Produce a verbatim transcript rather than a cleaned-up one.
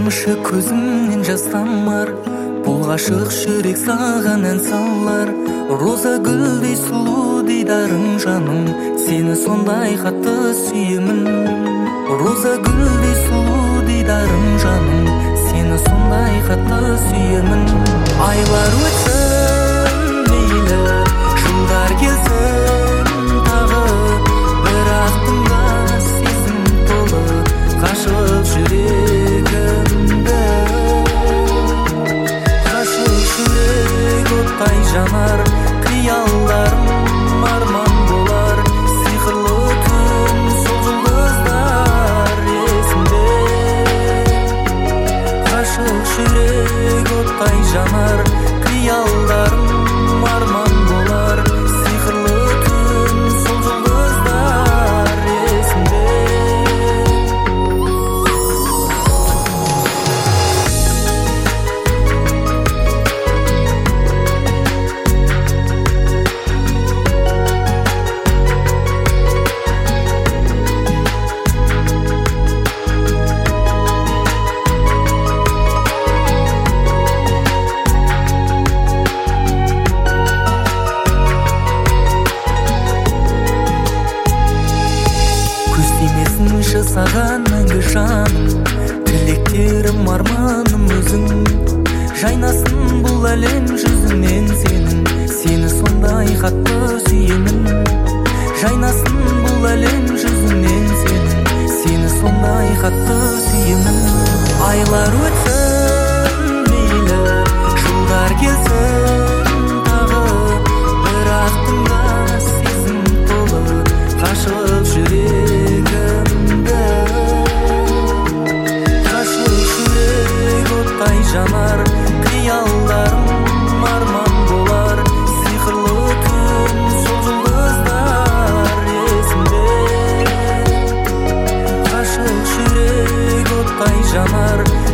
тамшы көзімнен жас тамар, бұл ғашық жүрек саған ән салар. Роза гүлдей сұлу дидарың жаным, сені сондай қатты сүйемін. Роза гүлдей сұлу дидарың жаным, сені сондай қатты сүйемін. Айлар өтсін мейлі, жылдар келсін тағы, бірақ тыңда сезім толы ғашық жүрегімді. Ғашық жүрек оттай жанар, қиялдарым арман болар. Сиқырлы түн сол жұлдыздар есімде. Ғашық жүрек оттай жанар, қиялдарым арман болар. Сиқырлы түн сол жұлдыздар есімде. Саған мәңгі жаным, тілектерім арманым өзің. Жайнасын бұл әлем жүзінен сенің, сені сондай қатты сүйемін. Жайнасын бұл әлем жүзінен сенің, сені сондай қатты сүйемін. Айлар өтсін мейлі, жылдар келсін тағы, бірақ тыңда сезім толы ғашық жүрегімді. Жанар, қиялдарым арман болар. Сиқырлы түн сол жұлдыздар есімде. Ғашық жүрек оттай жанар.